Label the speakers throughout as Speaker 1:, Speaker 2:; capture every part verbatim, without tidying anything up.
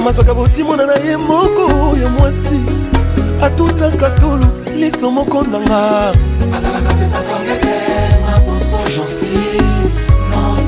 Speaker 1: Mazwaka botimo na ye moko ya mwasi atuta katulu liso moko nanga
Speaker 2: azalaka pesa tongete maboso Jancy non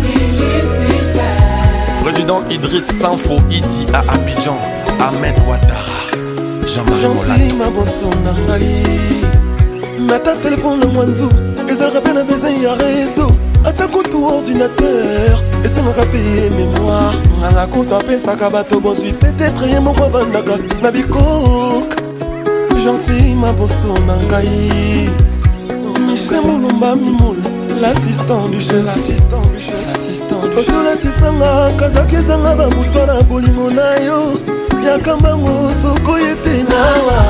Speaker 2: plus
Speaker 3: Président Idriss Sanfo Idi à Abidjan Ahmed Ouattara Jean-Marie
Speaker 1: Jancy maboso nangai Mata téléphone na mwanzu ezalaka pe na besoin ya réseau ata kutu ordinateur esengaka paye mémoire nganga kutu apesaka bato bozwi peut-être ye moko avandaka na bikoka Jancy maboso na ngai Michel Mulumba Mimoul l'assistant du chef l'assistant du chef l'assistant du chef osolatisanga kazaki ezanga babuto na bolingo na yo yakambango soko yete nawa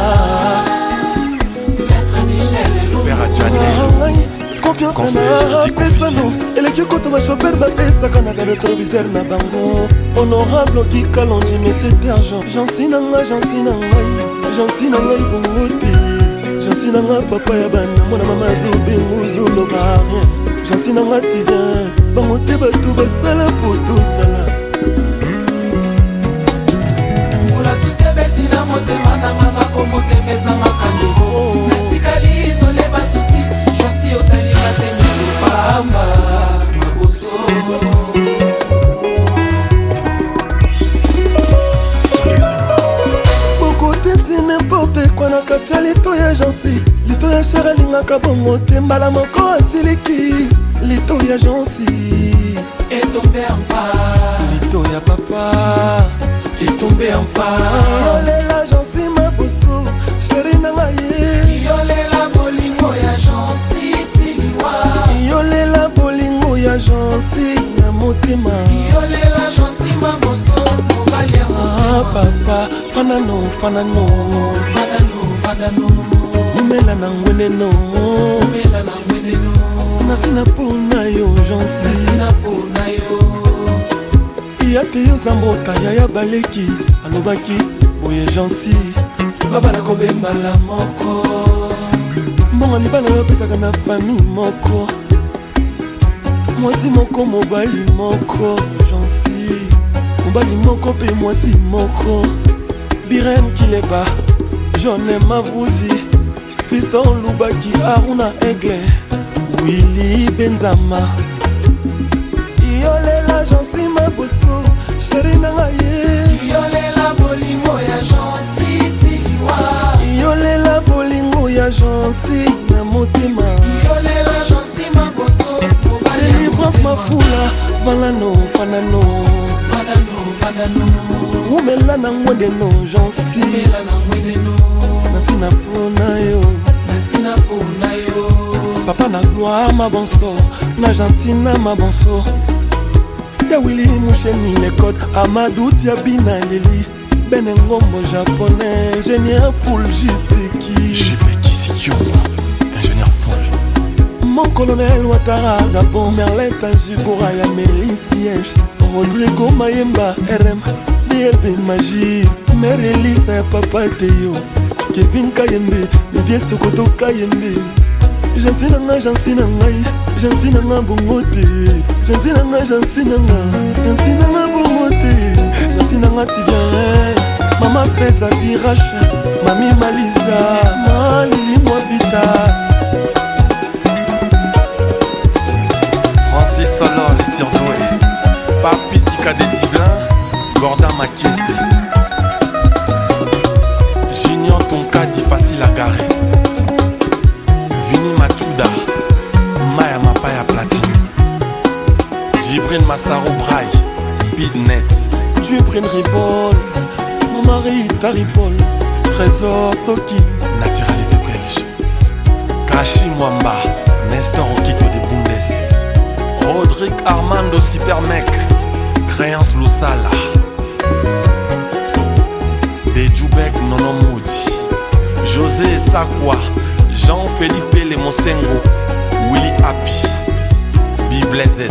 Speaker 3: Père Adjani
Speaker 1: confiance na pesano eleki koto bashofer bapesaka na baretroviseur na bango honorable oki kalonji mais c'est argent Jancy nanga Jancy na ngai Jancy na ngai bongo te Jancy na nga papa ya bana mwana mama azobengo ozoloba rien Jancy na nga ti bien bango te bato basala po tosala
Speaker 2: mula susi ebeti na motema nanga bakomotemezangaka nivo natikali izole basusi Jancy otali basengisu pamba maboso
Speaker 1: n'importe quoi na katia lito ya Jancy lito ya chere alingaka bongo te mbala moko asiliki lito ya Jancy
Speaker 2: etombe ampa
Speaker 1: lito ya papa
Speaker 2: etombe ampa
Speaker 1: yolela Jancy maboso sheri nanga ye
Speaker 2: yolela bolingo ya Jancy tiliwa
Speaker 1: yolela bolingo ya Jancy na motema
Speaker 2: yolela Jancy maboso mobali ya
Speaker 1: ah papa fanano fanano
Speaker 2: fanano fanano
Speaker 1: mumela na ngweneno
Speaker 2: mumela na ngweneno
Speaker 1: nasina pona yo Jancy
Speaker 2: nasina pona yo
Speaker 1: yate yo zambota yaya baleki alobaki boye Jancy
Speaker 2: babala kobembala moko
Speaker 1: mbongo libala oyo apesaka na famille moko mwasi moko mobali moko Jancy mobali moko pe mwasi moko Birem Kileba Jone Mavuzi Fiston Lubaki Aruna Aigle Willy Benzama yolela Jancy maboso sheri nanga ye
Speaker 2: yolela bolingo ya Jancy tiliwa
Speaker 1: yolela bolingo ya Jancy na motema
Speaker 2: yolela Jancy maboso
Speaker 1: délivrance mafula valano fanano
Speaker 2: fanano fanano
Speaker 1: umela na ngwendeno Jancy
Speaker 2: umela na ngwendeno
Speaker 1: nasina pona yo
Speaker 2: nasina pona yo
Speaker 1: papa na gloire mabonso na Argentina mabonso ya Willy Musheni les codes Amadou Tiabina Lili Benengombo japonais ingénieur full J P K
Speaker 3: J P K Sikiombo ingénieur full
Speaker 1: mon colonel Ouattara Gabon Merlet Tajigora ya Melisiège Rodrigo Mayemba R M D L B Magie Mère Elisa ya Papa Teyo Kevin Kayembe Vivie Sokoto Kayembe Jancy nanga Jancy nanga Jancy nanga bongo te Jancy nanga Jancy nanga Jancy nanga bongo te Jancy nanga ti viens Mama Feza Virache Mami Malisa Malili Mwabita
Speaker 3: Francis Solol les surdoués Papi Sika des Tiblins Gordon Makiese Junior Tonkadi facile à garer Vini Matuda Maya Mapaya Platine Jibril Massaro Braille Speednet
Speaker 1: Jibril Ribol Mama Rita Ribol Trésor Soki
Speaker 3: Naturalisé belge Kashi Mwamba Nestor Okito de Bundes Rodrigue Armando Supermec Créance Lusala Dejubek Nono Moudi José Sakwa Jean-Philippe Lemosengo Willy Happy Biblezet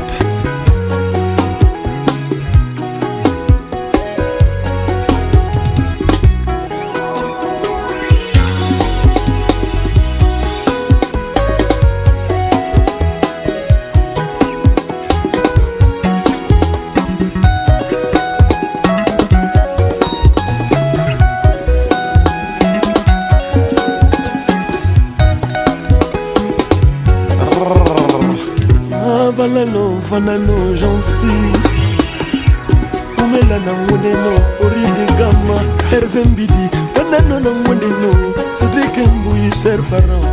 Speaker 1: fanano jansi umela na ngwendeno oride gama herve mbidi fanano na ngwendeno cedric mbouyi cher parent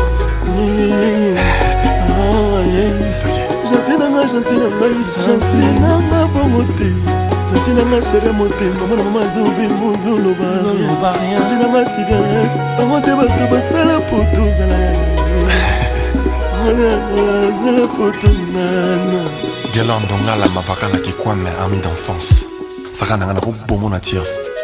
Speaker 1: jansi nanga jansi nanga jansi nanga bongo te jansi nanga chere motema mwana mama azobimbo ozoloba jansi nanga tigaret bango te bato basala poto ozala zala poto nana
Speaker 3: Gelando ngala mavaka na kikwame ami d'enfance saka nanga na ko bomo na tierst